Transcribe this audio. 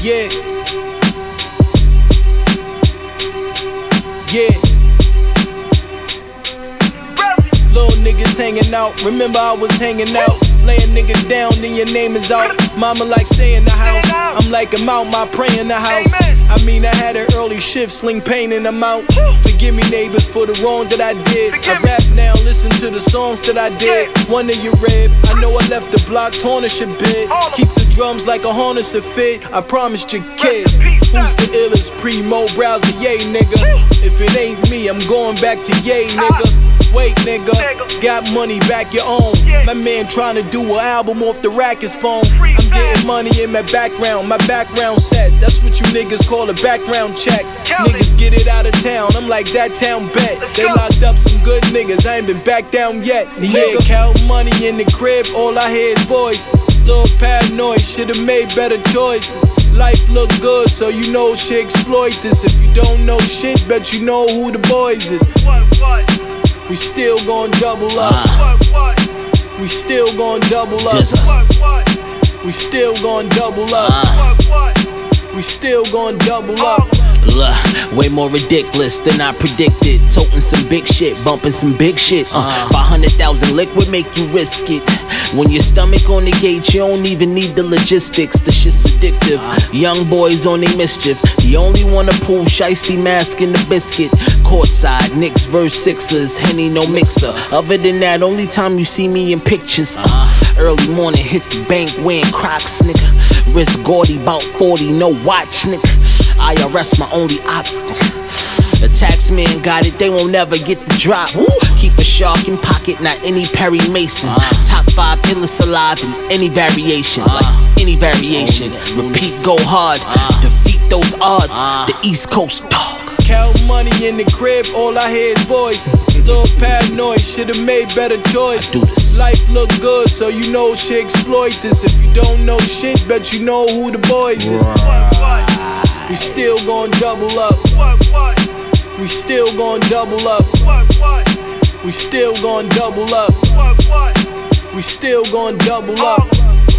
Yeah. Yeah. Little niggas hanging out. Remember I was hanging out. Lay a nigga down, then your name is out. Mama like stay in the house. I'm like I'm out, my pray in the house. I mean I had an early shift, sling pain in the mouth. Forgive me neighbors for the wrong that I did. I rap now, listen to the songs that I did. One of your rib, I know I left the block, tarnish a bit. Keep the drums like a harness a fit. I promised your kid. Who's the illest? Primo browser, yay nigga. If it ain't me, I'm going back to yay nigga. Wait nigga, got money back your own. My man trying to do an album off the Rackets phone. I'm getting money in my background set. That's what you niggas call a background check. Niggas get it out of town, I'm like that town bet. They locked up some good niggas, I ain't been back down yet. Yeah, count money in the crib, all I hear is voices. Little paranoid, should've made better choices. Life look good, so you know she exploit this. If you don't know shit, bet you know who the boys is. We still gon' double up. We still gon' double up. We still gon' double up. We still gon' double up. Way more ridiculous than I predicted. Toting some big shit, bumping some big shit. 500,000 liquid make you risk it. When your stomach on the gauge, you don't even need the logistics. The shit's addictive. Young boys on their mischief. You only wanna pull shiesty mask in the biscuit. Courtside, Knicks vs Sixers, Henny no mixer. Other than that, only time you see me in pictures. Early morning, hit the bank wearing Crocs, nigga. Wrist gaudy, bout 40, no watch, nigga. IRS my only obstacle. The tax man got it, they won't never get the drop. Keep a shark in pocket, not any Perry Mason. Top 5 illest alive in any variation. Like any variation. Repeat, go hard. Defeat those odds. The East Coast dog. Count money in the crib, all I hear is voices. Little paranoid, should've made better choices. Life look good, so you know she exploit this. If you don't know shit, bet you know who the boys is. We still gon' double up. We still gon' double up. We still gon' double up. We still gon' double up.